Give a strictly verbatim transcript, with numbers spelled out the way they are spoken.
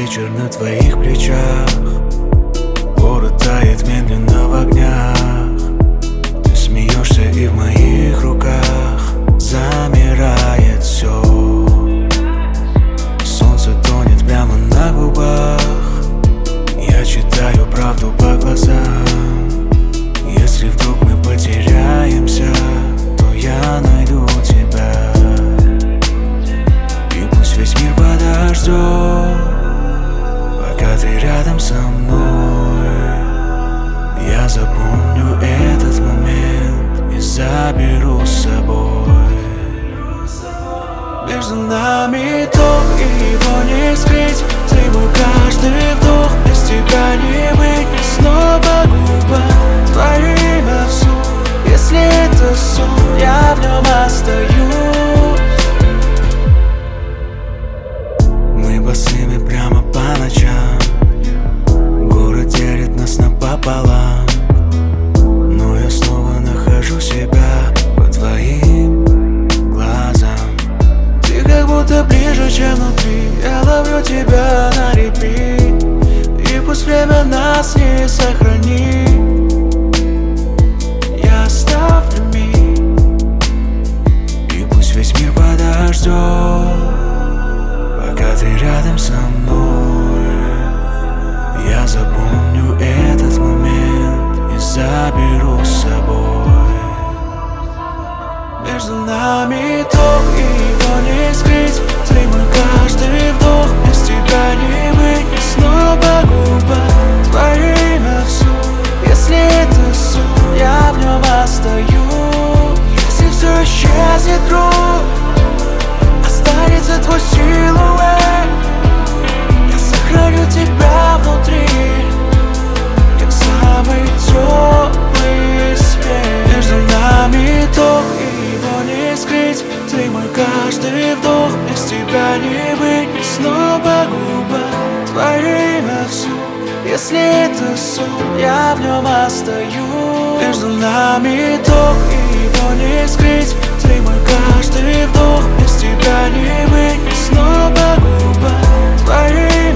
вечер на твоих плечах. Город тает медленно в огнях. Ты смеешься, и в моих руках замирает все. Солнце тонет прямо на губах. Я читаю правду по глазам. Если вдруг мы потеряемся, то я найду тебя. И пусть весь мир подождет, пока ты рядом со мной. Я запомню этот момент и заберу с собой. Между нами то, и его не скрыть. Ты мой каждый вдох, без тебя не быть. Снова губа, твое имя вслух. Если это сон, я в нем остаюсь. Мы босыми прямо по ночам. Город делит нас напополам. Но я снова нахожу себя по твоим глазам. Ты как будто ближе, чем внутри. Я ловлю тебя на репит. И пусть время нас не сохранит, я оставлю миг. И пусть весь мир подождет, пока ты рядом со мной. Я запомню этот момент и заберу с собой. Между нами то, и его не скрыть. Ты мой каждый вдох, без тебя не быть. Снова губа, твое имя вслух. Если это сон, я в нем остаюсь. Если все исчезнет, друг, останется твой силуэт. Я сохраню тебя внутри, как самый теплый свет. Между нами то, и его не скрыть. Ты мой каждый вдох, без тебя не быть. Снова губа, твое имя вслух. Если это сон, я в нем остаюсь. Между нами то, и его не скрыть. Ты мой каждый вдох, без тебя не быть. Снова губа, твое имя.